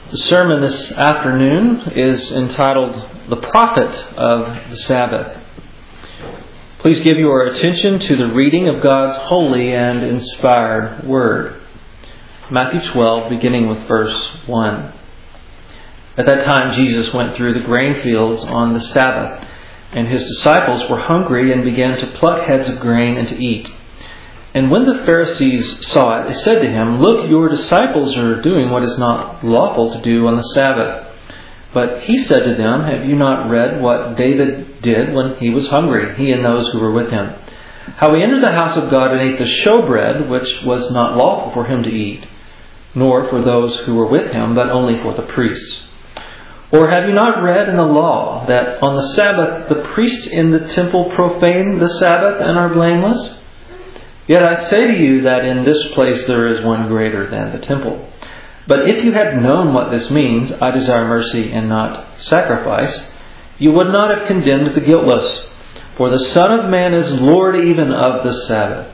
The sermon this afternoon is entitled, The Prophet of the Sabbath. Please give your attention to the reading of God's holy and inspired Word. Matthew 12, beginning with verse 1. At that time Jesus went through the grain fields on the Sabbath, and his disciples were hungry and began to pluck heads of grain and to eat. And when the Pharisees saw it, they said to him, "Look, your disciples are doing what is not lawful to do on the Sabbath." But he said to them, "Have you not read what David did when he was hungry, he and those who were with him? How he entered the house of God and ate the showbread, which was not lawful for him to eat, nor for those who were with him, but only for the priests. Or have you not read in the law that on the Sabbath the priests in the temple profane the Sabbath and are blameless? Yet I say to you that in this place there is one greater than the temple. But if you had known what this means, I desire mercy and not sacrifice, you would not have condemned the guiltless. For the Son of Man is Lord even of the Sabbath."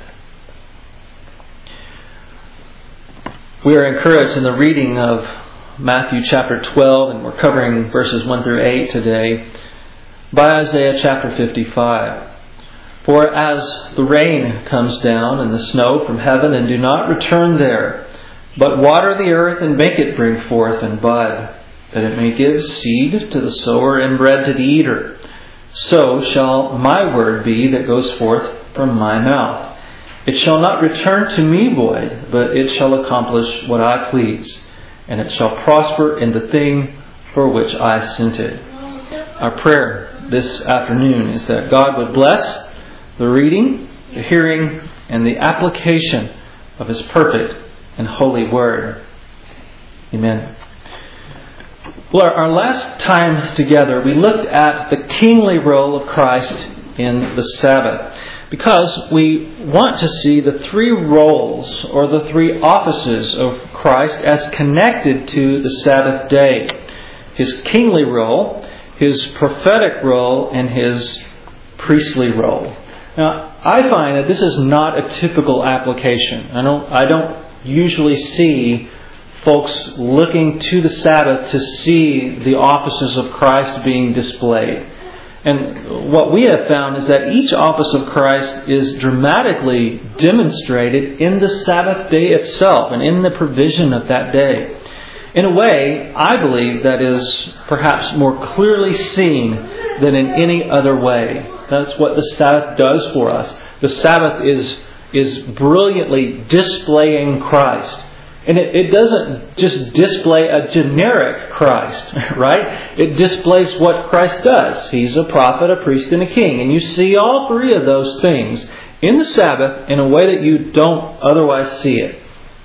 We are encouraged in the reading of Matthew chapter 12, and we're covering verses 1 through 8 today, by Isaiah chapter 55. "For as the rain comes down and the snow from heaven and do not return there, but water the earth and make it bring forth and bud, that it may give seed to the sower and bread to the eater, so shall my word be that goes forth from my mouth. It shall not return to me void, but it shall accomplish what I please, and it shall prosper in the thing for which I sent it." Our prayer this afternoon is that God would bless the reading, the hearing, and the application of His perfect and holy Word. Amen. Well, our last time together, we looked at the kingly role of Christ in the Sabbath, because we want to see the three roles or the three offices of Christ as connected to the Sabbath day: His kingly role, His prophetic role, and His priestly role. Now, I find that this is not a typical application. I don't usually see folks looking to the Sabbath to see the offices of Christ being displayed. And what we have found is that each office of Christ is dramatically demonstrated in the Sabbath day itself and in the provision of that day. In a way, I believe that is perhaps more clearly seen than in any other way. That's what the Sabbath does for us. The Sabbath is brilliantly displaying Christ. And it doesn't just display a generic Christ, right? It displays what Christ does. He's a prophet, a priest, and a king. And you see all three of those things in the Sabbath in a way that you don't otherwise see it.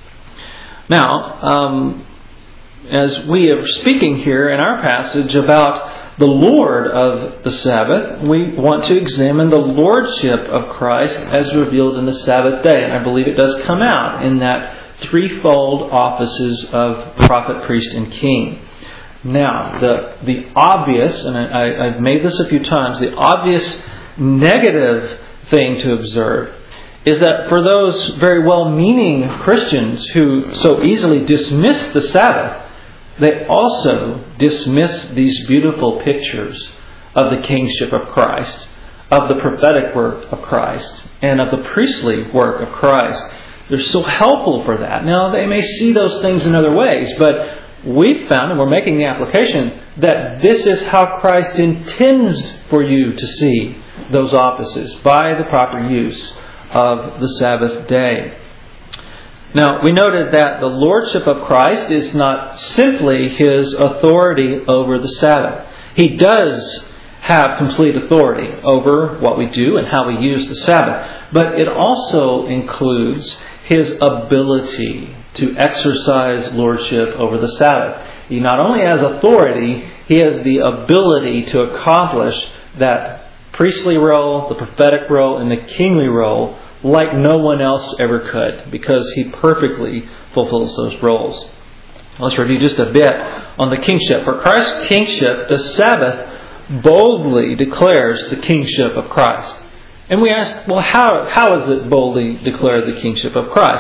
Now, as we are speaking here in our passage about the Lord of the Sabbath, we want to examine the lordship of Christ as revealed in the Sabbath day. And I believe it does come out in that threefold offices of prophet, priest, and king. Now, the obvious, and I've made this a few times, the obvious negative thing to observe is that for those very well-meaning Christians who so easily dismiss the Sabbath, they also dismiss these beautiful pictures of the kingship of Christ, of the prophetic work of Christ, and of the priestly work of Christ. They're so helpful for that. Now, they may see those things in other ways, but we've found, and we're making the application, that this is how Christ intends for you to see those offices, by the proper use of the Sabbath day. Now, we noted that the lordship of Christ is not simply His authority over the Sabbath. He does have complete authority over what we do and how we use the Sabbath. But it also includes His ability to exercise lordship over the Sabbath. He not only has authority, He has the ability to accomplish that priestly role, the prophetic role, and the kingly role like no one else ever could, because He perfectly fulfills those roles. Let's review just a bit on the kingship. For Christ's kingship, the Sabbath boldly declares the kingship of Christ. And we ask, well, how does it boldly declare the kingship of Christ?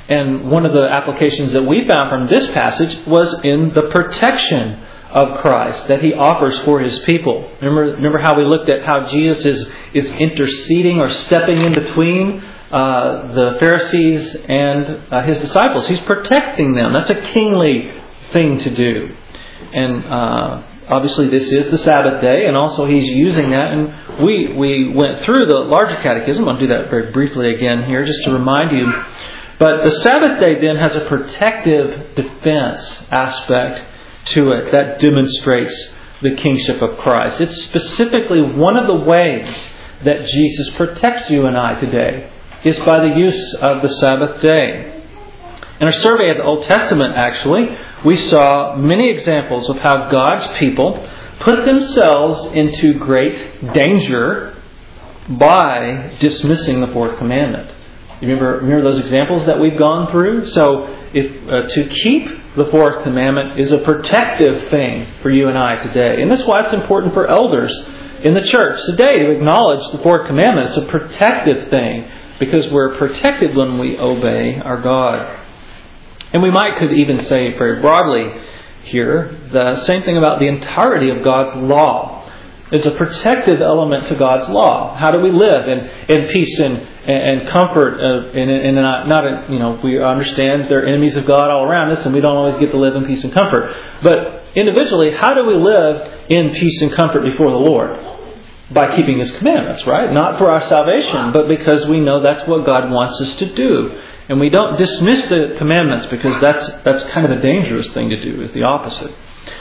And one of the applications that we found from this passage was in the protection of Christ that He offers for His people. Remember how we looked at how Jesus is interceding or stepping in between the Pharisees and His disciples. He's protecting them. That's a kingly thing to do. And obviously this is the Sabbath day, and also He's using that. And we went through the larger catechism. I'll do that very briefly again here just to remind you. But the Sabbath day then has a protective defense aspect to it that demonstrates the kingship of Christ. It's specifically one of the ways that Jesus protects you and I today is by the use of the Sabbath day. In our survey of the Old Testament, actually, we saw many examples of how God's people put themselves into great danger by dismissing the fourth commandment. You remember those examples that we've gone through? So, to keep the fourth commandment is a protective thing for you and I today. And that's why it's important for elders in the church today to acknowledge the fourth commandment. It's a protective thing because we're protected when we obey our God. And we could even say very broadly here the same thing about the entirety of God's law. It's a protective element to God's law. How do we live in peace and comfort? We understand there are enemies of God all around us, and we don't always get to live in peace and comfort. But individually, how do we live in peace and comfort before the Lord? By keeping His commandments, right? Not for our salvation, but because we know that's what God wants us to do. And we don't dismiss the commandments because that's kind of a dangerous thing to do. It's the opposite.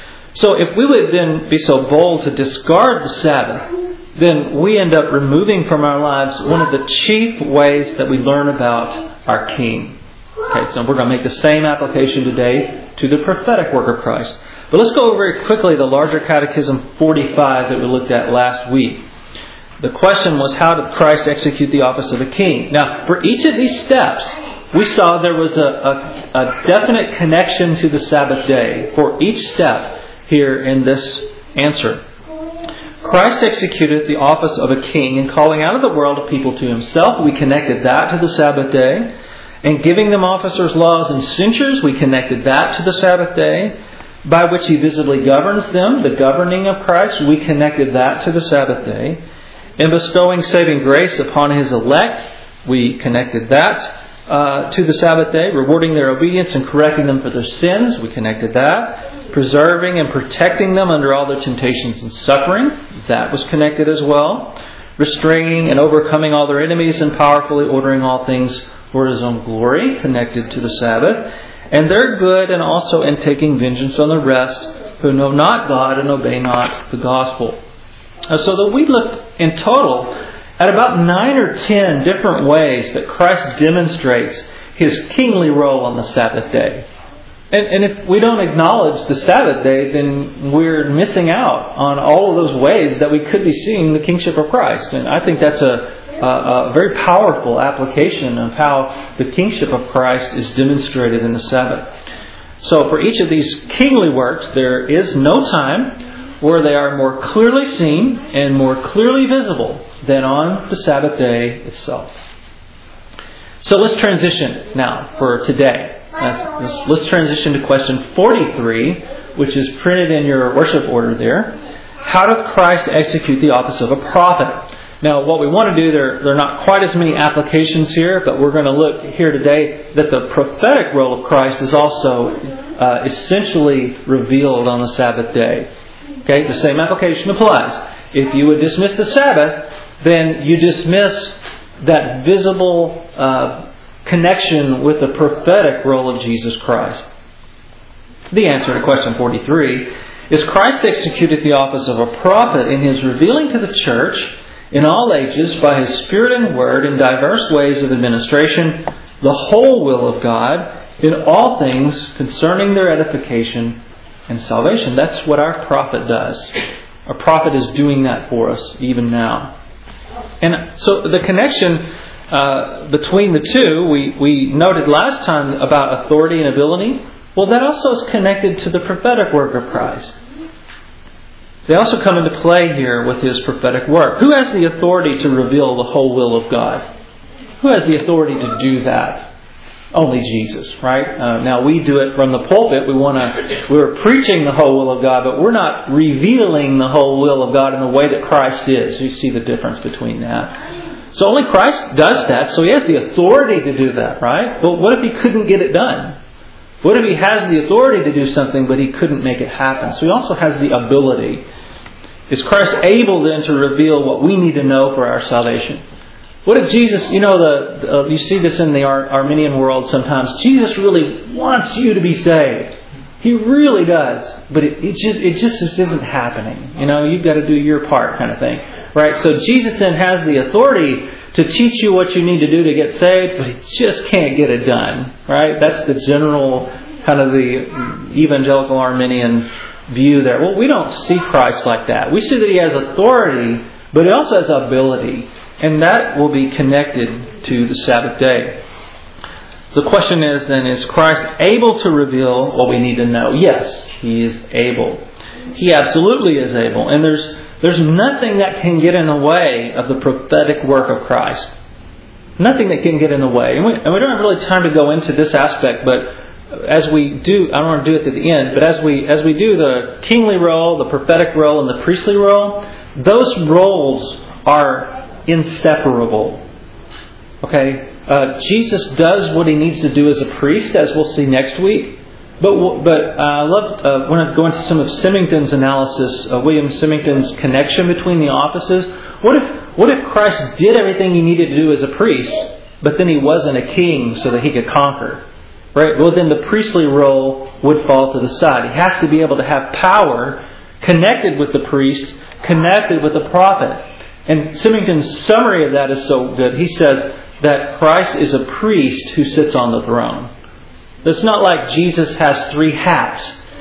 So if we would then be so bold to discard the Sabbath, then we end up removing from our lives one of the chief ways that we learn about our King. Okay, so we're going to make the same application today to the prophetic work of Christ. But let's go over very quickly the larger Catechism 45 that we looked at last week. The question was, how did Christ execute the office of a king? Now, for each of these steps, we saw there was a definite connection to the Sabbath day for each step here in this answer. Christ executed the office of a king in calling out of the world a people to Himself. We connected that to the Sabbath day. And giving them officers, laws, and censures, we connected that to the Sabbath day. By which He visibly governs them, the governing of Christ, we connected that to the Sabbath day. In bestowing saving grace upon His elect, we connected that to the Sabbath day. Rewarding their obedience and correcting them for their sins, we connected that. Preserving and protecting them under all their temptations and suffering, that was connected as well. Restraining and overcoming all their enemies and powerfully ordering all things for His own glory, connected to the Sabbath. And their good, and also in taking vengeance on the rest who know not God and obey not the gospel. So that we looked in total at about 9 or 10 different ways that Christ demonstrates His kingly role on the Sabbath day. And if we don't acknowledge the Sabbath day, then we're missing out on all of those ways that we could be seeing the kingship of Christ. And I think that's a very powerful application of how the kingship of Christ is demonstrated in the Sabbath. So for each of these kingly works, there is no time where they are more clearly seen and more clearly visible than on the Sabbath day itself. So let's transition now for today. Let's transition to question 43, which is printed in your worship order there. How does Christ execute the office of a prophet? Now, what we want to do, there are not quite as many applications here, but we're going to look here today that the prophetic role of Christ is also essentially revealed on the Sabbath day. Okay, the same application applies. If you would dismiss the Sabbath, then you dismiss that visible connection with the prophetic role of Jesus Christ. The answer to question 43 is Christ executed the office of a prophet in His revealing to the church in all ages by His Spirit and Word in diverse ways of administration the whole will of God in all things concerning their edification and salvation. That's what our prophet does. Our prophet is doing that for us even now. And so the connection between the two, we noted last time about authority and ability. Well, that also is connected to the prophetic work of Christ. They also come into play here with His prophetic work. Who has the authority to reveal the whole will of God? Who has the authority to do that? only Jesus, right? Now we do it from the pulpit. We're preaching the whole will of God, but we're not revealing the whole will of God in the way that Christ is. You see the difference between that. So only Christ does that, so He has the authority to do that, right? But what if He couldn't get it done? What if He has the authority to do something, but He couldn't make it happen? So He also has the ability. Is Christ able then to reveal what we need to know for our salvation? What if Jesus, you see this in the Arminian world sometimes, Jesus really wants you to be saved. He really does. But it just isn't happening. You've got to do your part kind of thing. Right? So Jesus then has the authority to teach you what you need to do to get saved, but He just can't get it done. Right? That's the general kind of the evangelical Arminian view there. Well, we don't see Christ like that. We see that He has authority, but He also has ability. And that will be connected to the Sabbath day. The question is then, is Christ able to reveal what we need to know? Yes, He is able. He absolutely is able. And there's nothing that can get in the way of the prophetic work of Christ. Nothing that can get in the way. And we don't have really time to go into this aspect, but as we do, I don't want to do it at the end, but as we do the kingly role, the prophetic role, and the priestly role, those roles are inseparable. Okay? Jesus does what He needs to do as a priest, as we'll see next week. But I want to go into some of Symington's analysis, William Symington's connection between the offices. What if Christ did everything He needed to do as a priest, but then He wasn't a king so that He could conquer? Right? Well, then the priestly role would fall to the side. He has to be able to have power connected with the priest, connected with the prophet. And Symington's summary of that is so good. He says that Christ is a priest who sits on the throne. It's not like Jesus has 3 hats.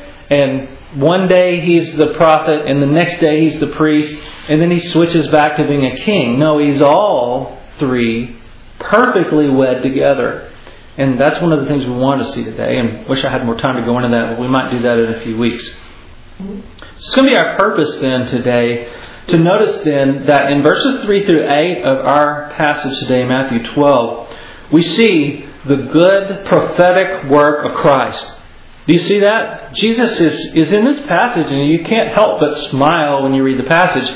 And one day He's the prophet, and the next day He's the priest, and then He switches back to being a king. No, He's all 3 perfectly wed together. And that's one of the things we want to see today. And wish I had more time to go into that, but we might do that in a few weeks. So it's going to be our purpose then today to notice then that in verses 3 through 8 of our passage today, Matthew 12, we see the good prophetic work of Christ. Do you see that? Jesus is in this passage, and you can't help but smile when you read the passage.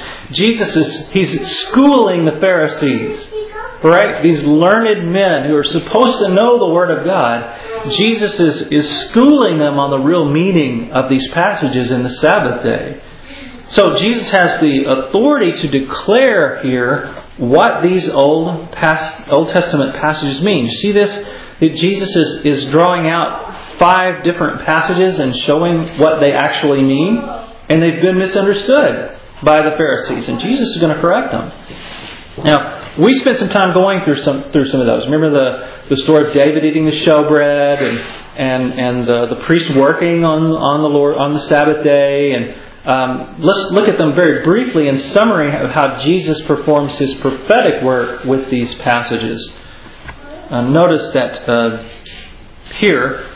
He's schooling the Pharisees. Right? These learned men who are supposed to know the Word of God. Jesus is schooling them on the real meaning of these passages in the Sabbath day. So Jesus has the authority to declare here what these Old Testament passages mean. You see this? Jesus is drawing out 5 different passages and showing what they actually mean. And they've been misunderstood by the Pharisees. And Jesus is going to correct them. Now, we spent some time going through some of those. Remember the story of David eating the showbread and the priest working on the Sabbath day. And let's look at them very briefly in summary of how Jesus performs His prophetic work with these passages. Notice that here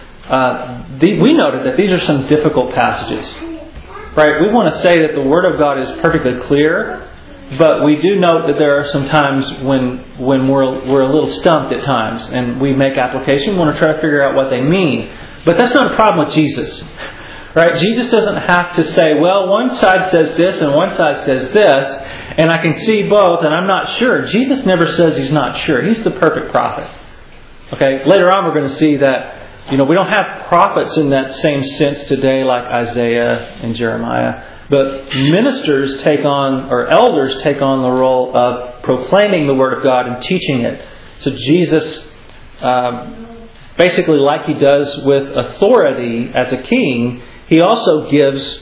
we noted that these are some difficult passages. Right? We want to say that the Word of God is perfectly clear. But we do note that there are some times when we're a little stumped at times, and we make application. We want to try to figure out what they mean. But that's not a problem with Jesus. Right? Jesus doesn't have to say, well, one side says this and one side says this, and I can see both, and I'm not sure. Jesus never says He's not sure. He's the perfect prophet. Okay? Later on we're going to see that, we don't have prophets in that same sense today like Isaiah and Jeremiah. But ministers elders take on the role of proclaiming the Word of God and teaching it. So Jesus, basically like He does with authority as a king, He also gives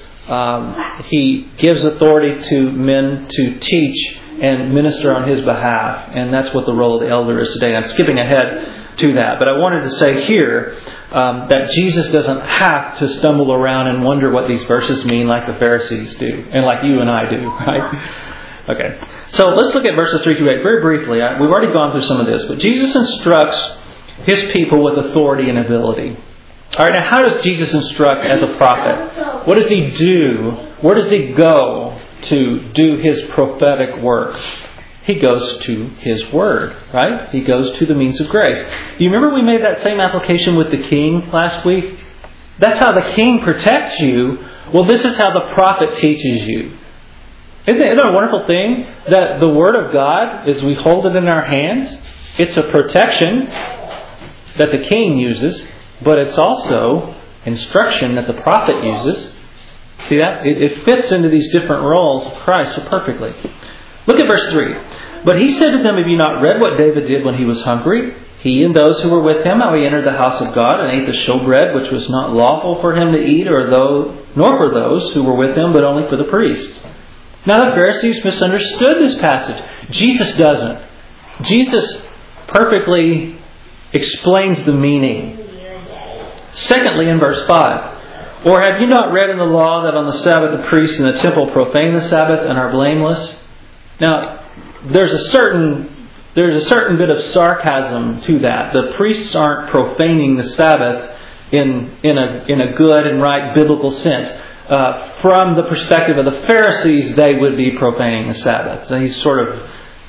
authority to men to teach and minister on His behalf. And that's what the role of the elder is today. I'm skipping ahead to that. But I wanted to say here that Jesus doesn't have to stumble around and wonder what these verses mean like the Pharisees do, and like you and I do, right? Okay. So let's look at verses 3 through 8 very briefly. We've already gone through some of this, but Jesus instructs His people with authority and ability. All right, now how does Jesus instruct as a prophet? What does He do? Where does He go to do His prophetic work? He goes to His Word, right? He goes to the means of grace. Do you remember we made that same application with the king last week? That's how the king protects you. Well, this is how the prophet teaches you. Isn't it a wonderful thing that the Word of God, as we hold it in our hands, it's a protection that the king uses, but it's also instruction that the prophet uses. See that? It fits into these different roles of Christ so perfectly. Look at verse 3. But he said to them, have you not read what David did when he was hungry? He and those who were with him, how he entered the house of God and ate the showbread, which was not lawful for him to eat, nor for those who were with him, but only for the priests. Now the Pharisees misunderstood this passage. Jesus doesn't. Jesus perfectly explains the meaning. Secondly, in verse 5, or have you not read in the law that on the Sabbath the priests in the temple profane the Sabbath and are blameless? Now, there's a certain bit of sarcasm to that. The priests aren't profaning the Sabbath in a good and right biblical sense. From the perspective of the Pharisees, they would be profaning the Sabbath. So he's sort of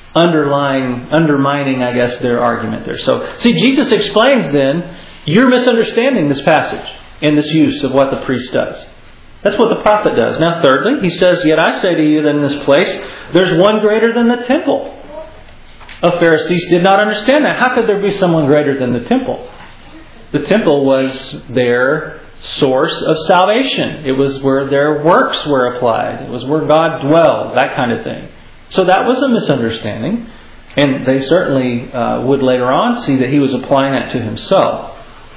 undermining, I guess, their argument there. So, see, Jesus explains then, you're misunderstanding this passage in this use of what the priest does. That's what the prophet does. Now, thirdly, he says, yet I say to you that in this place, there's one greater than the temple. The Pharisees did not understand that. How could there be someone greater than the temple? The temple was their source of salvation. It was where their works were applied. It was where God dwelled, that kind of thing. So that was a misunderstanding. And they certainly would later on see that he was applying that to himself.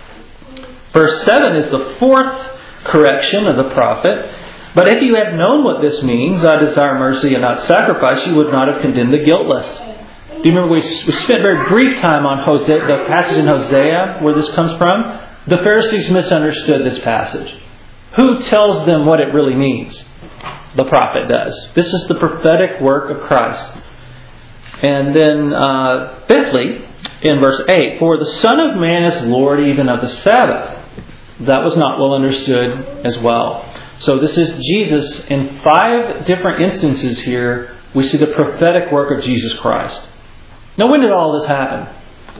Verse 7 is the fourth correction of the prophet. But if you had known what this means, I desire mercy and not sacrifice, you would not have condemned the guiltless. Do you remember we spent very brief time on Hosea, the passage in Hosea where this comes from? The Pharisees misunderstood this passage. Who tells them what it really means? The prophet does. This is the prophetic work of Christ. And then fifthly, in verse 8, for the Son of Man is Lord even of the Sabbath. That was not well understood as well. So this is Jesus in 5 different instances here. We see the prophetic work of Jesus Christ. Now, when did all this happen?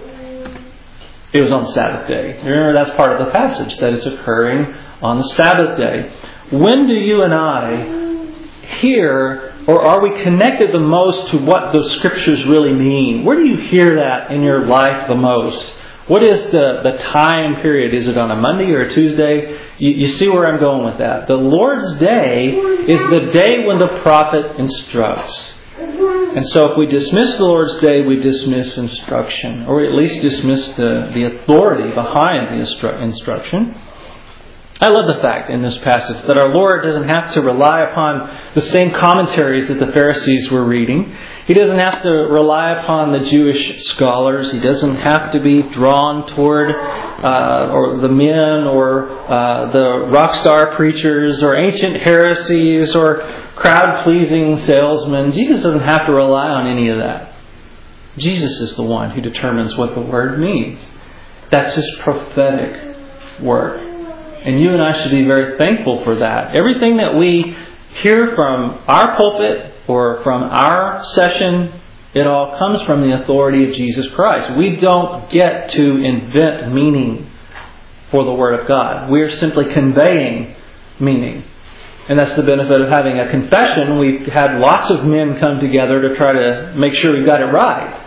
It was on the Sabbath day. Remember, that's part of the passage, that it's occurring on the Sabbath day. When do you and I hear, or are we connected the most to what the Scriptures really mean? Where do you hear that in your life the most? What is the time period? Is it on a Monday or a Tuesday? You see where I'm going with that. The Lord's Day is the day when the prophet instructs. And so if we dismiss the Lord's Day, we dismiss instruction. Or we at least dismiss the authority behind the instruction. I love the fact in this passage that our Lord doesn't have to rely upon the same commentaries that the Pharisees were reading. He doesn't have to rely upon the Jewish scholars. He doesn't have to be drawn toward or the men or the rock star preachers or ancient heresies or crowd-pleasing salesmen. Jesus doesn't have to rely on any of that. Jesus is the one who determines what the Word means. That's His prophetic work. And you and I should be very thankful for that. Everything that we hear from our pulpit or from our session, it all comes from the authority of Jesus Christ. We don't get to invent meaning for the Word of God. We're simply conveying meaning. And that's the benefit of having a confession. We've had lots of men come together to try to make sure we got it right.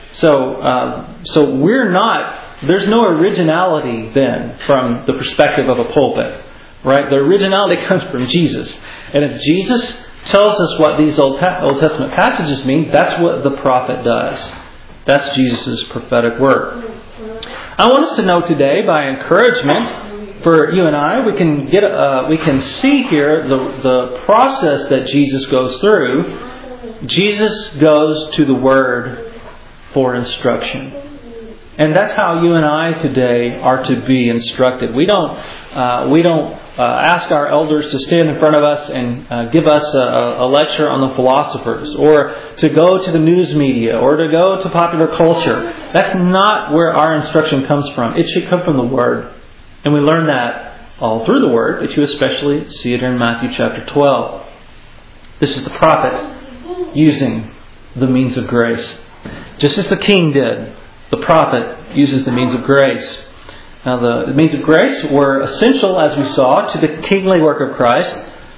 So we're not, there's no originality then from the perspective of a pulpit. Right? The originality comes from Jesus. And if Jesus tells us what these Old Testament passages mean, that's what the prophet does. That's Jesus' prophetic work. I want us to know today, by encouragement for you and I, we can see here the process that Jesus goes through. Jesus goes to the Word for instruction. And that's how you and I today are to be instructed. We don't ask our elders to stand in front of us and give us a lecture on the philosophers, or to go to the news media, or to go to popular culture. That's not where our instruction comes from. It should come from the Word. And we learn that all through the Word, but you especially see it in Matthew chapter 12. This is the prophet using the means of grace. Just as the king did, the prophet uses the means of grace. Now the means of grace were essential, as we saw, to the kingly work of Christ.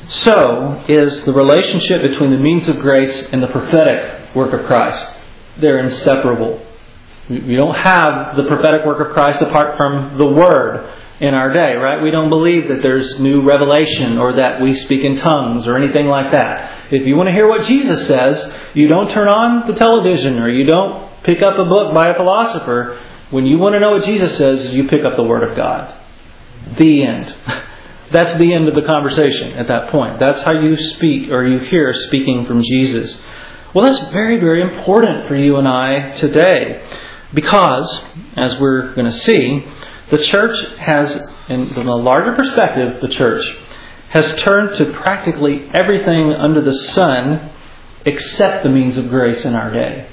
So is the relationship between the means of grace and the prophetic work of Christ. They're inseparable. We don't have the prophetic work of Christ apart from the Word in our day, right? We don't believe that there's new revelation or that we speak in tongues or anything like that. If you want to hear what Jesus says, you don't turn on the television or you don't pick up a book by a philosopher. When you want to know what Jesus says, you pick up the Word of God. The end. That's the end of the conversation at that point. That's how you speak or you hear speaking from Jesus. Well, that's very, very important for you and I today. Because, as we're going to see, the church has, in the larger perspective, the church has turned to practically everything under the sun except the means of grace in our day.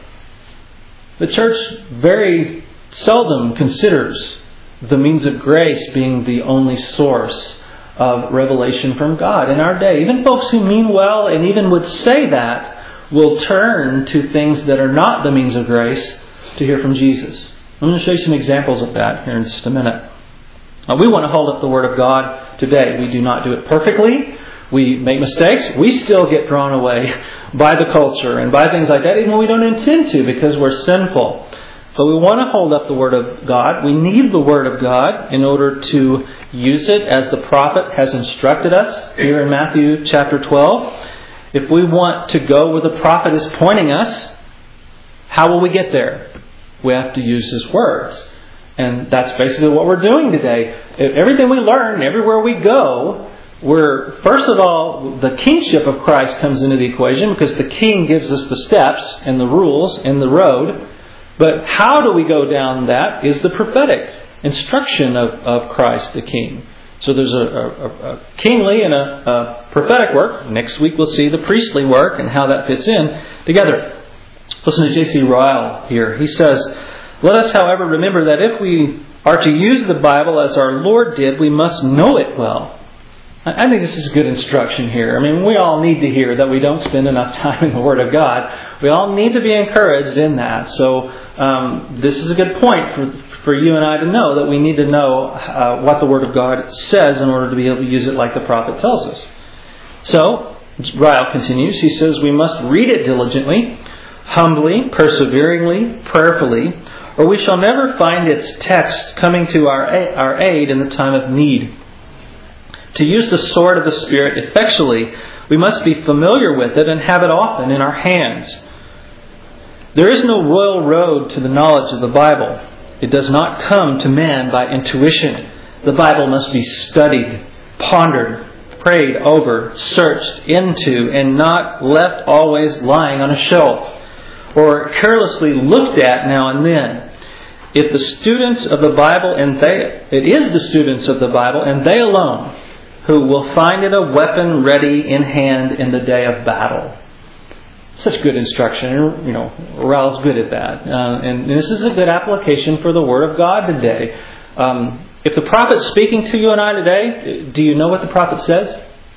The church very seldom considers the means of grace being the only source of revelation from God in our day. Even folks who mean well and even would say that will turn to things that are not the means of grace to hear from Jesus. I'm going to show you some examples of that here in just a minute. We want to hold up the Word of God today. We do not do it perfectly. We make mistakes. We still get drawn away by the culture and by things like that, even when we don't intend to because we're sinful. But we want to hold up the Word of God. We need the Word of God in order to use it as the prophet has instructed us here in Matthew chapter 12. If we want to go where the prophet is pointing us, how will we get there? We have to use His words. And that's basically what we're doing today. Everything we learn, everywhere we go, first of all, the kingship of Christ comes into the equation because the king gives us the steps and the rules and the road. But how do we go down that is the prophetic instruction of Christ the King. So there's a kingly and a prophetic work. Next week we'll see the priestly work and how that fits in together. Listen to J.C. Ryle here. He says, "Let us, however, remember that if we are to use the Bible as our Lord did, we must know it well." I think this is good instruction here. I mean, we all need to hear that we don't spend enough time in the Word of God. We all need to be encouraged in that. So this is a good point for you and I to know that we need to know what the Word of God says in order to be able to use it like the prophet tells us. So, Ryle continues. He says, "We must read it diligently, humbly, perseveringly, prayerfully, or we shall never find its text coming to our aid in the time of need. To use the sword of the Spirit effectually, we must be familiar with it and have it often in our hands. There is no royal road to the knowledge of the Bible. It does not come to man by intuition. The Bible must be studied, pondered, prayed over, searched into, and not left always lying on a shelf, or carelessly looked at now and then. If the students of the Bible, it is the students of the Bible, and they alone, who will find it a weapon ready in hand in the day of battle." Such good instruction. You know, Ryle's good at that. And this is a good application for the Word of God today. If the prophet's speaking to you and I today, do you know what the prophet says?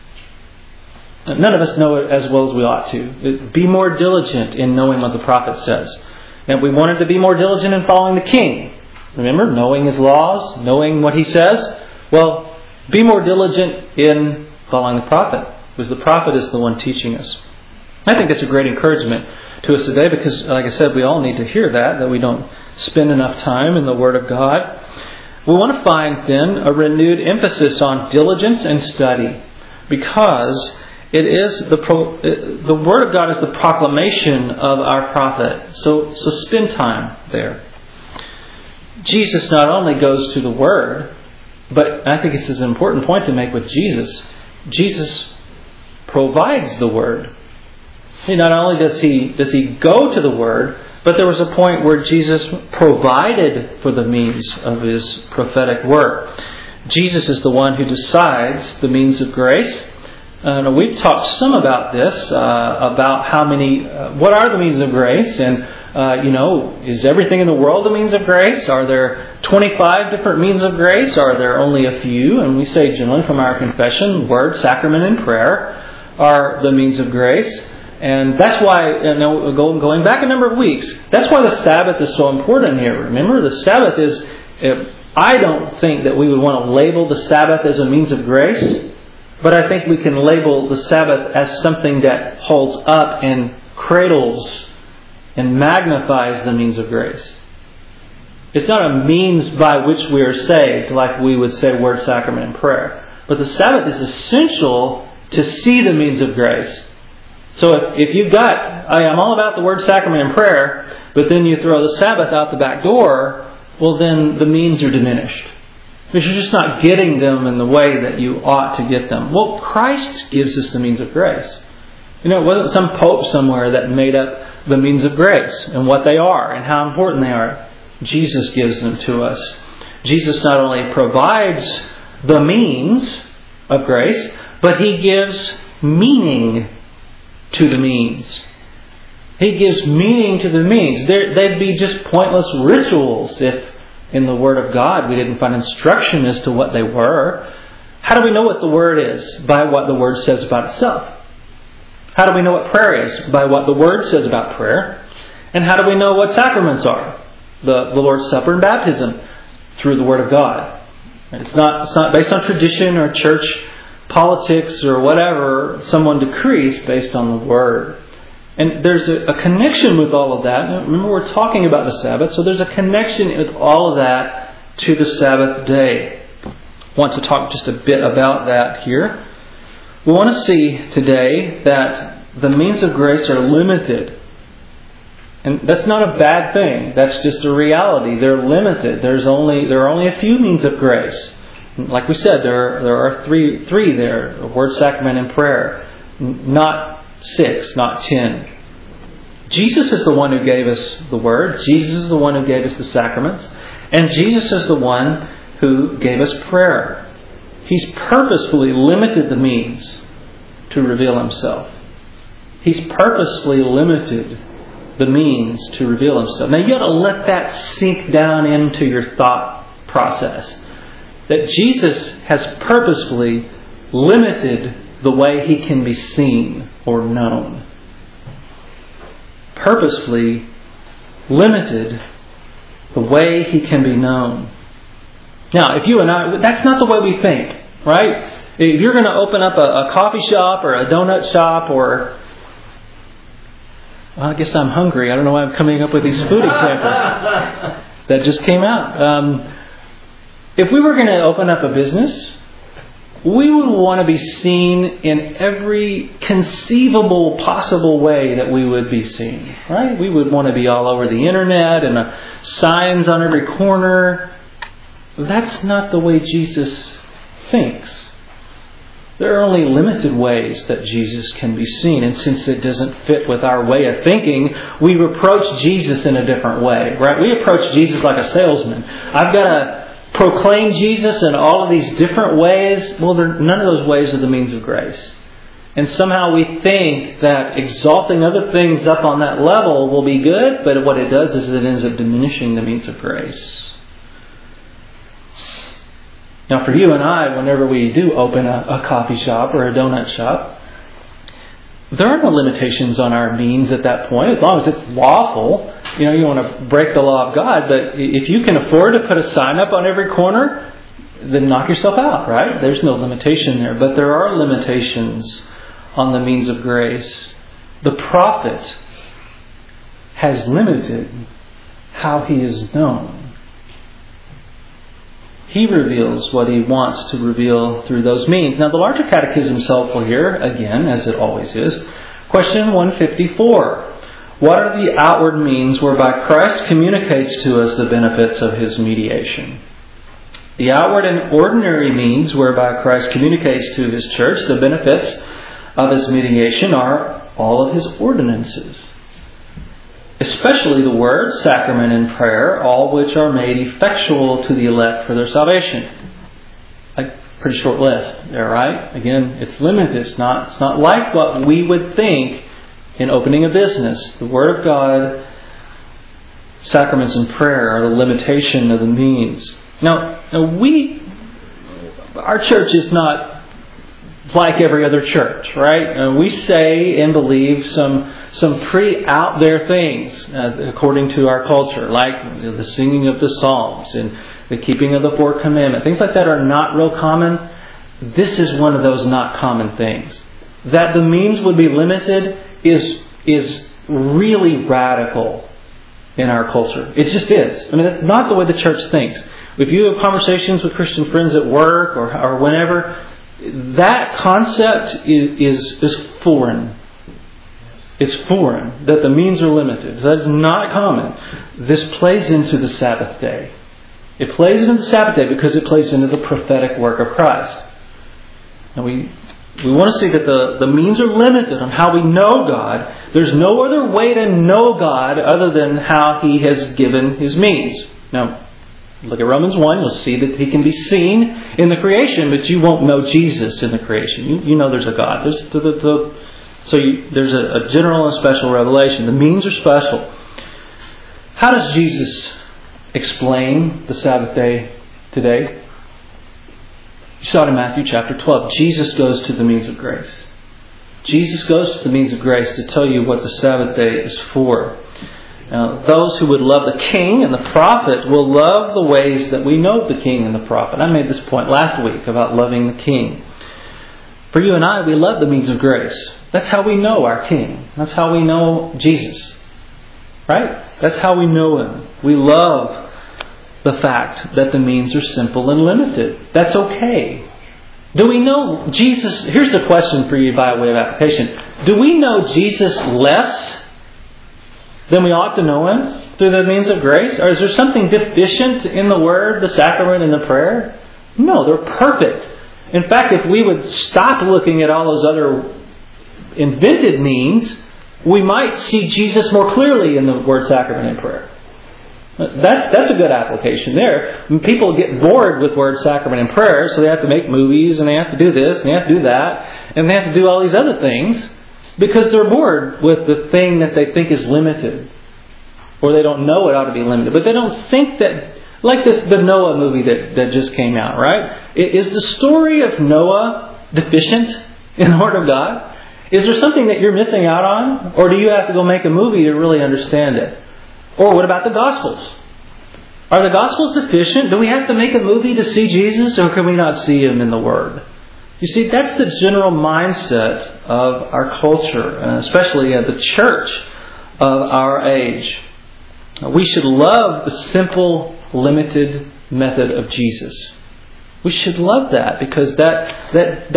None of us know it as well as we ought to. Be more diligent in knowing what the prophet says. And we wanted to be more diligent in following the king. Remember, knowing his laws, knowing what he says. Well, be more diligent in following the prophet, because the prophet is the one teaching us. I think that's a great encouragement to us today because, like I said, we all need to hear that we don't spend enough time in the Word of God. We want to find, then, a renewed emphasis on diligence and study because it is the Word of God is the proclamation of our prophet. So spend time there. Jesus not only goes to the Word, but I think this is an important point to make with Jesus. Jesus provides the Word. Not only does he go to the Word, but there was a point where Jesus provided for the means of His prophetic work. Jesus is the one who decides the means of grace. We've talked some about this, about what are the means of grace, and is everything in the world a means of grace? Are there 25 different means of grace? Are there only a few? And we say generally from our confession, word, sacrament, and prayer are the means of grace. And that's why, going back a number of weeks, that's why the Sabbath is so important here. Remember, the Sabbath is, I don't think that we would want to label the Sabbath as a means of grace, but I think we can label the Sabbath as something that holds up and cradles and magnifies the means of grace. It's not a means by which we are saved, like we would say word, sacrament, and prayer. But the Sabbath is essential to see the means of grace. So if you've got, I'm all about the word, sacrament, and prayer, but then you throw the Sabbath out the back door, well then the means are diminished. Because you're just not getting them in the way that you ought to get them. Well, Christ gives us the means of grace. It wasn't some pope somewhere that made up the means of grace and what they are and how important they are. Jesus gives them to us. Jesus not only provides the means of grace, but He gives meaning to the means. He gives meaning to the means. They'd be just pointless rituals if in the Word of God we didn't find instruction as to what they were. How do we know what the Word is? By what the Word says about itself. How do we know what prayer is? By what the Word says about prayer. And how do we know what sacraments are? The Lord's Supper and baptism, through the Word of God. It's not based on tradition or church politics or whatever someone decrees, based on the Word. And there's a connection with all of that. Remember, we're talking about the Sabbath, so there's a connection with all of that to the Sabbath day. I want to talk just a bit about that here. We want to see today that the means of grace are limited. And that's not a bad thing. That's just a reality. They're limited. There are only a few means of grace. Like we said, there are three there: the word, sacrament, and prayer. Not 6, not 10. Jesus is the one who gave us the Word. Jesus is the one who gave us the sacraments. And Jesus is the one who gave us prayer. He's purposefully limited the means to reveal Himself. He's purposefully limited the means to reveal Himself. Now you ought to let that sink down into your thought process. That Jesus has purposefully limited the way He can be seen or known. Purposefully limited the way He can be known. Now, if you and I, that's not the way we think, right? If you're going to open up a coffee shop or a donut shop or... Well, I guess I'm hungry. I don't know why I'm coming up with these food examples that just came out. If we were going to open up a business, we would want to be seen in every conceivable, possible way that we would be seen, right? We would want to be all over the internet and signs on every corner. That's not the way Jesus thinks. There are only limited ways that Jesus can be seen. And since it doesn't fit with our way of thinking, we approach Jesus in a different way, right? We approach Jesus like a salesman. I've got to proclaim Jesus in all of these different ways. Well, none of those ways are the means of grace. And somehow we think that exalting other things up on that level will be good, but what it does is it ends up diminishing the means of grace. Now for you and I, whenever we do open a coffee shop or a donut shop, there are no limitations on our means at that point, as long as it's lawful. You want to break the law of God, but if you can afford to put a sign up on every corner, then knock yourself out, right? There's no limitation there. But there are limitations on the means of grace. The prophet has limited how he is known. He reveals what he wants to reveal through those means. Now, the larger catechism is helpful here, again, as it always is. Question 154. What are the outward means whereby Christ communicates to us the benefits of His mediation? The outward and ordinary means whereby Christ communicates to His church the benefits of His mediation are all of His ordinances, especially the word, sacrament, and prayer, all which are made effectual to the elect for their salvation. Pretty short list there, right? Again, it's limited. It's not like what we would think in opening a business. The Word of God, sacraments, and prayer are the limitation of the means. Now our church is not like every other church, right? We say and believe some pretty out there things according to our culture, like the singing of the Psalms and the keeping of the 4 commandments. Things like that are not real common. This is one of those not common things. That the means would be limited is really radical in our culture. It just is. I mean, that's not the way the church thinks. If you have conversations with Christian friends at work or whenever, that concept is foreign. It's foreign, that the means are limited. That is not common. This plays into the Sabbath day. It plays into the Sabbath day because it plays into the prophetic work of Christ. And we want to see that the means are limited on how we know God. There's no other way to know God other than how He has given His means. Now, look at Romans 1. You'll see that He can be seen in the creation, but you won't know Jesus in the creation. You know there's a God. There's a general and special revelation. The means are special. How does Jesus explain the Sabbath day today? You saw it in Matthew chapter 12. Jesus goes to the means of grace. Jesus goes to the means of grace to tell you what the Sabbath day is for. Now, those who would love the king and the prophet will love the ways that we know the king and the prophet. I made this point last week about loving the king. For you and I, we love the means of grace. That's how we know our king. That's how we know Jesus. Right? That's how we know Him. We love the fact that the means are simple and limited. That's okay. Do we know Jesus? Here's the question for you by way of application. Do we know Jesus less than we ought to know Him through the means of grace? Or is there something deficient in the Word, the sacrament, and the prayer? No, they're perfect. In fact, if we would stop looking at all those other invented means, we might see Jesus more clearly in the Word, sacrament, and prayer. That's a good application there. People get bored with Word, sacrament, and prayer, so they have to make movies, and they have to do this, and they have to do that, and they have to do all these other things because they're bored with the thing that they think is limited, or they don't know it ought to be limited. But they don't think that, like the Noah movie that just came out, right? Is the story of Noah deficient in the Word of God? Is there something that you're missing out on, or do you have to go make a movie to really understand it? Or what about the Gospels? Are the Gospels sufficient? Do we have to make a movie to see Jesus, or can we not see Him in the Word? You see, that's the general mindset of our culture, and especially of the church of our age. We should love the simple, limited method of Jesus. We should love that because that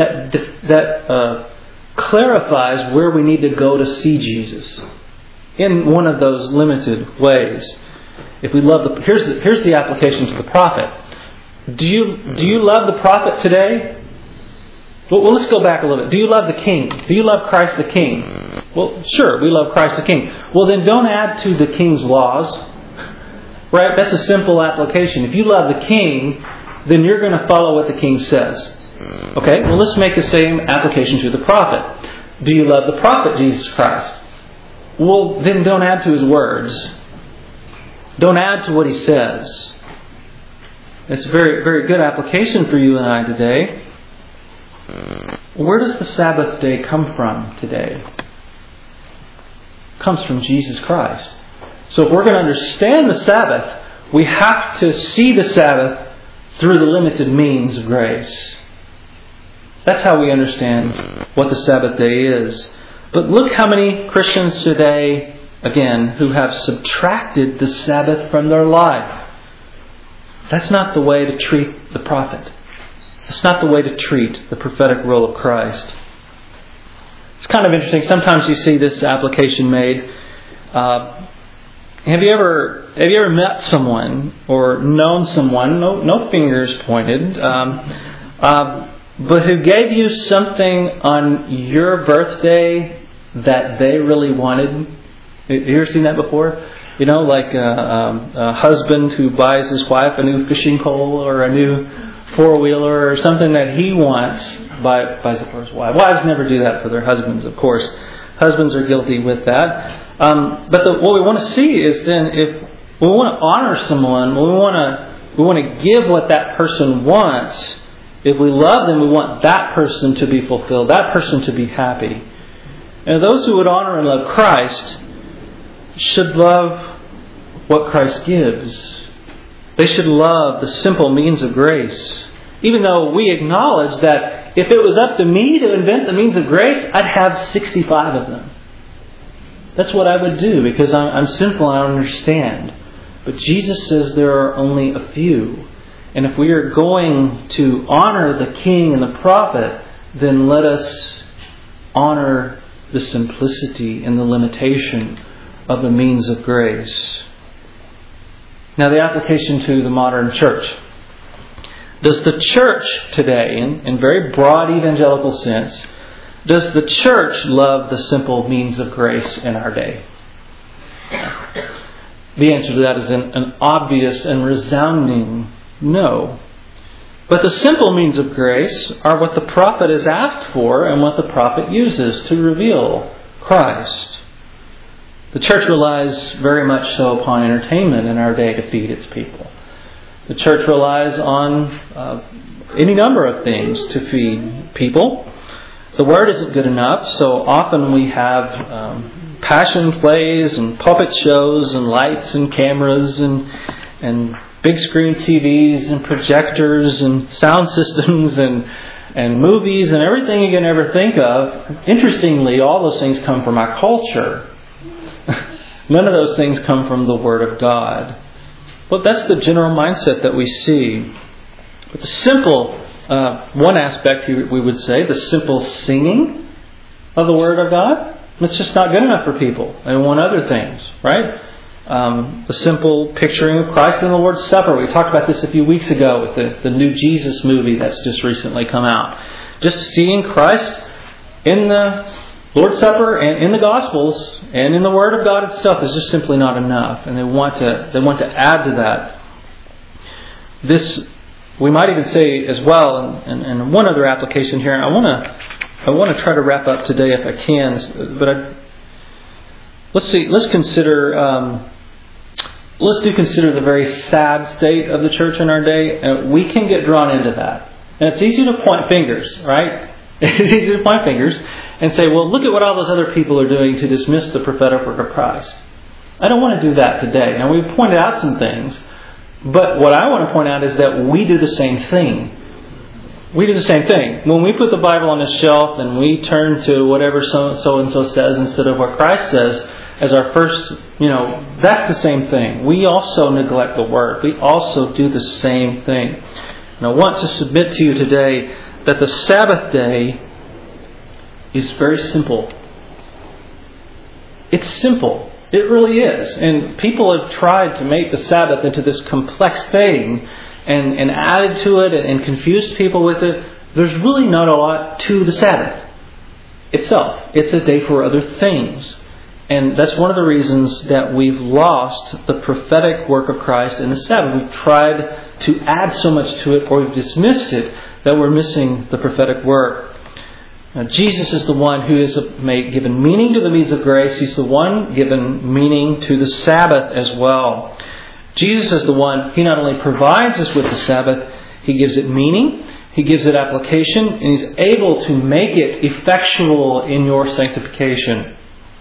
clarifies where we need to go to see Jesus. In one of those limited ways. If we love here's the application to the prophet. Do you love the prophet today? Well, let's go back a little bit. Do you love the king? Do you love Christ the King? Well, sure, we love Christ the King. Well, then don't add to the king's laws. Right? That's a simple application. If you love the king, then you're going to follow what the king says. Okay? Well, let's make the same application to the prophet. Do you love the prophet Jesus Christ? Well, then don't add to his words. Don't add to what he says. It's a very, very good application for you and I today. Where does the Sabbath day come from today? It comes from Jesus Christ. So if we're going to understand the Sabbath, we have to see the Sabbath through the limited means of grace. That's how we understand what the Sabbath day is. But look how many Christians today, again, who have subtracted the Sabbath from their life. That's not the way to treat the prophet. It's not the way to treat the prophetic role of Christ. It's kind of interesting. Sometimes you see this application made. Have you ever met someone or known someone, no fingers pointed, but who gave you something on your birthday that they really wanted? Have you ever seen that before? You know, like a husband who buys his wife a new fishing pole or a new four-wheeler or something that he wants, buys it for his wife. Wives never do that for their husbands, of course. Husbands are guilty with that. But what we want to see is then if we want to honor someone, we want to give what that person wants. If we love them, we want that person to be fulfilled, that person to be happy. And those who would honor and love Christ should love what Christ gives. They should love the simple means of grace. Even though we acknowledge that if it was up to me to invent the means of grace, I'd have 65 of them. That's what I would do because I'm simple and I don't understand. But Jesus says there are only a few. And if we are going to honor the king and the prophet, then let us honor the simplicity and the limitation of the means of grace. Now the application to the modern church. Does the church today, in very broad evangelical sense, does the church love the simple means of grace in our day? The answer to that is an obvious and resounding no. But the simple means of grace are what the prophet is asked for and what the prophet uses to reveal Christ. The church relies very much so upon entertainment in our day to feed its people. The church relies on any number of things to feed people. The Word isn't good enough, so often we have passion plays and puppet shows and lights and cameras and big screen TVs and projectors and sound systems and movies and everything you can ever think of. Interestingly, all those things come from our culture. None of those things come from the Word of God. But that's the general mindset that we see. But the simple, one aspect we would say, the simple singing of the Word of God, it's just not good enough for people. They want other things, right? The simple picturing of Christ in the Lord's Supper. We talked about this a few weeks ago with the new Jesus movie that's just recently come out. Just seeing Christ in the Lord's Supper and in the Gospels and in the Word of God itself is just simply not enough, and they want to add to that. This we might even say as well, and one other application here. I want to try to wrap up today if I can, but let's consider. Let's consider the very sad state of the church in our day, and we can get drawn into that. And it's easy to point fingers, right? It's easy to point fingers and say, well, look at what all those other people are doing to dismiss the prophetic work of Christ. I don't want to do that today. Now, we've pointed out some things, but what I want to point out is that we do the same thing. We do the same thing. When we put the Bible on a shelf and we turn to whatever so-and-so says instead of what Christ says as our first, that's the same thing. We also neglect the Word. We also do the same thing. And I want to submit to you today that the Sabbath day is very simple. It's simple. It really is. And people have tried to make the Sabbath into this complex thing and added to it and confused people with it. There's really not a lot to the Sabbath itself. It's a day for other things. And that's one of the reasons that we've lost the prophetic work of Christ in the Sabbath. We've tried to add so much to it, or we've dismissed it, that we're missing the prophetic work. Now, Jesus is the one who is given meaning to the means of grace. He's the one given meaning to the Sabbath as well. Jesus is the one, He not only provides us with the Sabbath, He gives it meaning, He gives it application, and He's able to make it effectual in your sanctification.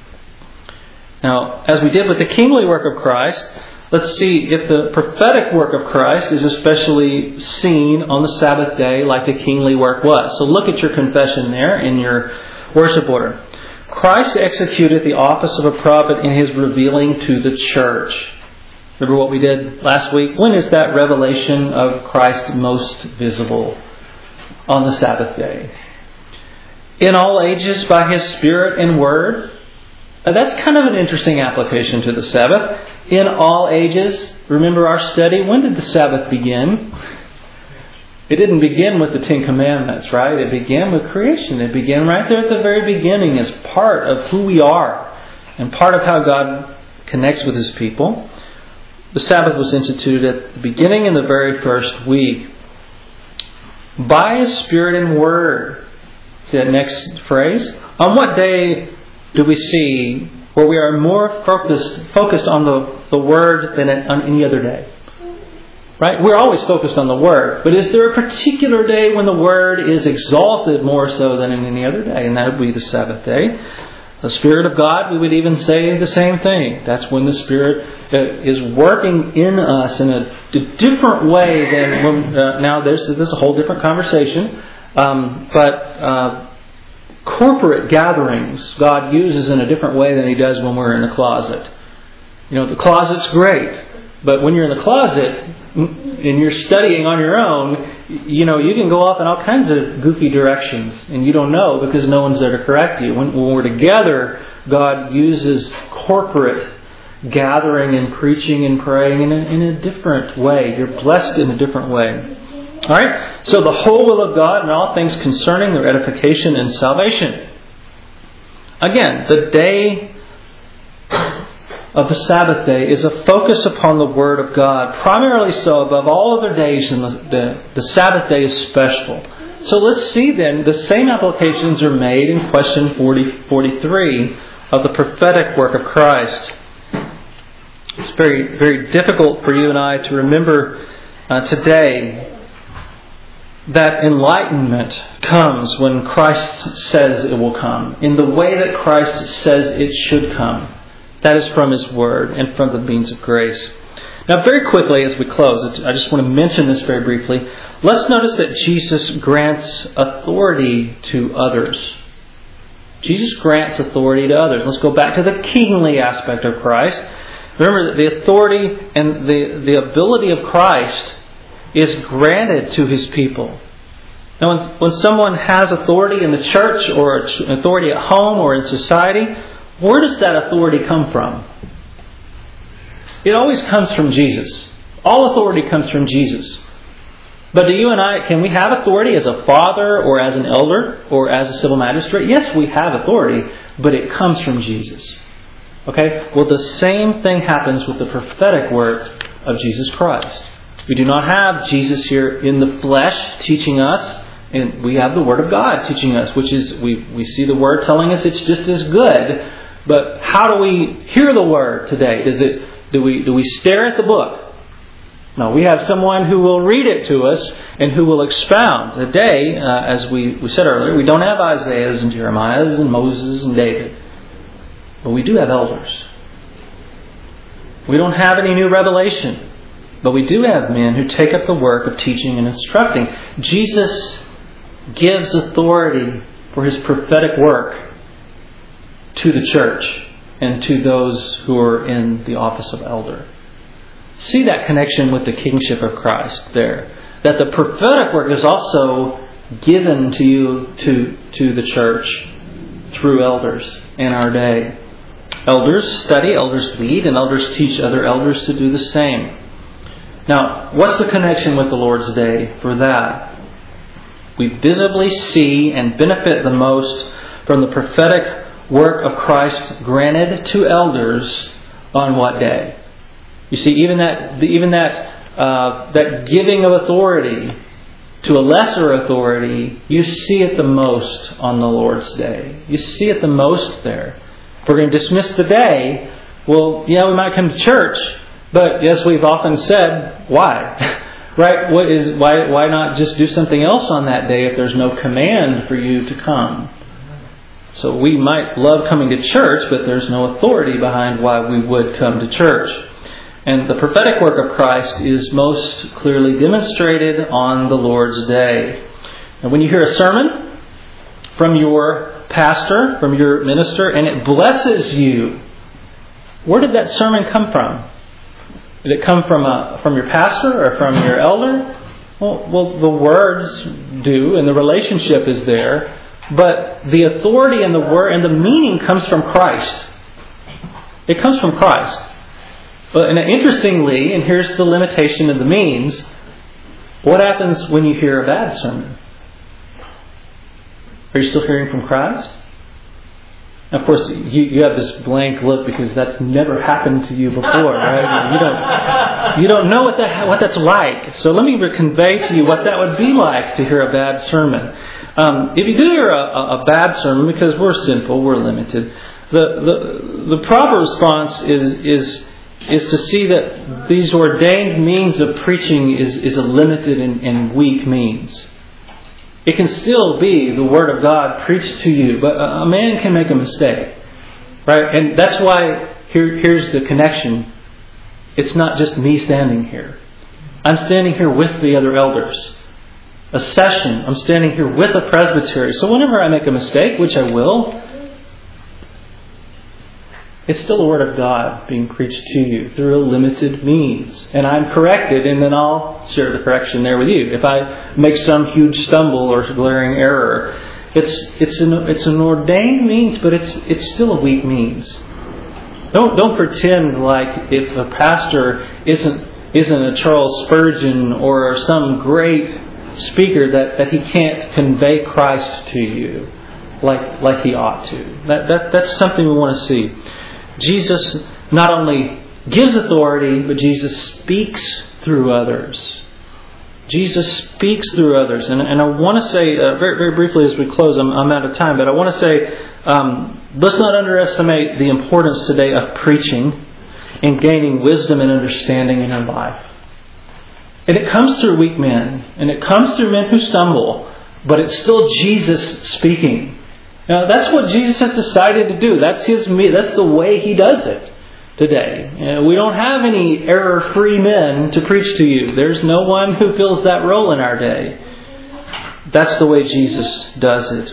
Now, as we did with the kingly work of Christ, let's see if the prophetic work of Christ is especially seen on the Sabbath day like the kingly work was. So look at your confession there in your worship order. Christ executed the office of a prophet in His revealing to the church. Remember what we did last week? When is that revelation of Christ most visible? On the Sabbath day. In all ages by His Spirit and Word. That's kind of an interesting application to the Sabbath. In all ages. Remember our study? When did the Sabbath begin? It didn't begin with the Ten Commandments, right? It began with creation. It began right there at the very beginning as part of who we are and part of how God connects with His people. The Sabbath was instituted at the beginning in the very first week. By His Spirit and Word. See that next phrase? On what day do we see where we are more focused on the Word than on any other day? Right? We're always focused on the Word. But is there a particular day when the Word is exalted more so than in any other day? And that would be the Sabbath day. The Spirit of God, we would even say the same thing. That's when the Spirit is working in us in a different way than when... now, this is a whole different conversation. But corporate gatherings, God uses in a different way than He does when we're in a closet. The closet's great. But when you're in the closet and you're studying on your own, you can go off in all kinds of goofy directions and you don't know because no one's there to correct you. When we're together, God uses corporate gathering and preaching and praying in a different way. You're blessed in a different way. Alright? So the whole will of God and all things concerning their edification and salvation. Again, the day of the Sabbath day is a focus upon the Word of God, primarily so above all other days, and the Sabbath day is special. So let's see then, the same applications are made in question 43 of the prophetic work of Christ. It's very, very difficult for you and I to remember today that enlightenment comes when Christ says it will come, in the way that Christ says it should come. That is from His Word and from the means of grace. Now, very quickly as we close, I just want to mention this very briefly. Let's notice that Jesus grants authority to others. Jesus grants authority to others. Let's go back to the kingly aspect of Christ. Remember that the authority and the ability of Christ is granted to His people. Now, when someone has authority in the church or authority at home or in society, where does that authority come from? It always comes from Jesus. All authority comes from Jesus. But do you and I, can we have authority as a father or as an elder or as a civil magistrate? Yes, we have authority, but it comes from Jesus. Okay? Well, the same thing happens with the prophetic work of Jesus Christ. We do not have Jesus here in the flesh teaching us, and we have the Word of God teaching us, which is, we see the Word telling us it's just as good. But how do we hear the Word today? Do we stare at the book? No, we have someone who will read it to us and who will expound. Today, as we said earlier, we don't have Isaiahs and Jeremiahs and Moses and David. But we do have elders. We don't have any new revelation. But we do have men who take up the work of teaching and instructing. Jesus gives authority for His prophetic work to the church and to those who are in the office of elder. See that connection with the kingship of Christ there. That the prophetic work is also given to you, to the church, through elders in our day. Elders study, elders lead, and elders teach other elders to do the same. Now, what's the connection with the Lord's Day for that? We visibly see and benefit the most from the prophetic work of Christ granted to elders on what day? You see, even that giving of authority to a lesser authority, you see it the most on the Lord's Day. You see it the most there. If we're going to dismiss the day, well, yeah, we might come to church, but yes, we've often said, why? Right? Why not just do something else on that day if there's no command for you to come? So we might love coming to church, but there's no authority behind why we would come to church. And the prophetic work of Christ is most clearly demonstrated on the Lord's Day. And when you hear a sermon from your pastor, from your minister, and it blesses you, where did that sermon come from? Did it come from your pastor or from your elder? Well, the words do, and the relationship is there. But the authority and the word and the meaning comes from Christ. It comes from Christ. And interestingly, and here's the limitation of the means, what happens when you hear a bad sermon? Are you still hearing from Christ? Of course, you have this blank look because that's never happened to you before, right? You don't know what that's like. So let me convey to you what that would be like to hear a bad sermon. If you do hear a bad sermon, because we're sinful, we're limited, the proper response is is to see that these ordained means of preaching is a limited and weak means. It can still be the Word of God preached to you, but a man can make a mistake. Right? And that's why here's the connection. It's not just me standing here. I'm standing here with the other elders. A session, I'm standing here with a presbytery. So whenever I make a mistake, which I will, it's still the Word of God being preached to you through a limited means. And I'm corrected, and then I'll share the correction there with you. If I make some huge stumble or glaring error, it's an ordained means, but it's still a weak means. Don't pretend like if a pastor isn't a Charles Spurgeon or some great speaker that he can't convey Christ to you like he ought to. That's something we want to see. Jesus not only gives authority, but Jesus speaks through others. Jesus speaks through others. And I want to say, very, very briefly as we close, I'm out of time, but I want to say, let's not underestimate the importance today of preaching and gaining wisdom and understanding in our life. And it comes through weak men, and it comes through men who stumble, but it's still Jesus speaking. Now, that's what Jesus has decided to do. That's the way He does it today. We don't have any error-free men to preach to you. There's no one who fills that role in our day. That's the way Jesus does it.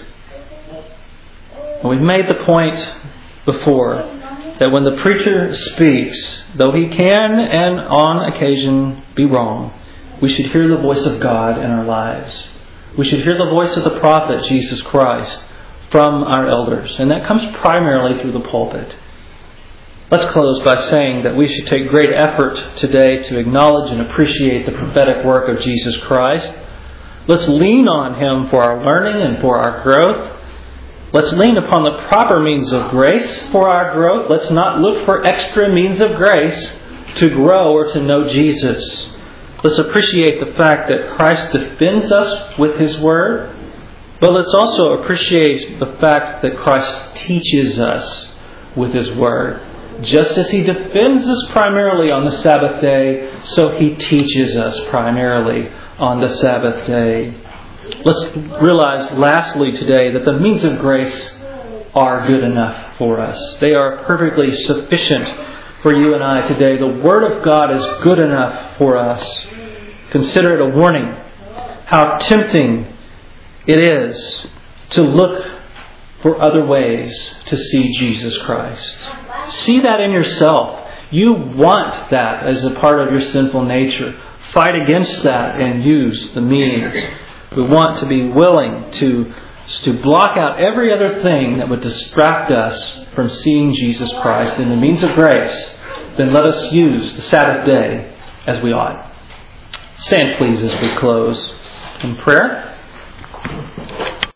And we've made the point before that when the preacher speaks, though he can and on occasion be wrong, we should hear the voice of God in our lives. We should hear the voice of the prophet, Jesus Christ, from our elders. And that comes primarily through the pulpit. Let's close by saying that we should take great effort today to acknowledge and appreciate the prophetic work of Jesus Christ. Let's lean on Him for our learning and for our growth. Let's lean upon the proper means of grace for our growth. Let's not look for extra means of grace to grow or to know Jesus. Let's appreciate the fact that Christ defends us with His Word. But let's also appreciate the fact that Christ teaches us with His Word. Just as He defends us primarily on the Sabbath day, so He teaches us primarily on the Sabbath day. Let's realize lastly today that the means of grace are good enough for us. They are perfectly sufficient for you and I today. The Word of God is good enough for us. Consider it a warning how tempting it is to look for other ways to see Jesus Christ. See that in yourself. You want that as a part of your sinful nature. Fight against that and use the means. We want to be willing to block out every other thing that would distract us from seeing Jesus Christ in the means of grace. Then let us use the Sabbath day as we ought. Stand please as we close in prayer.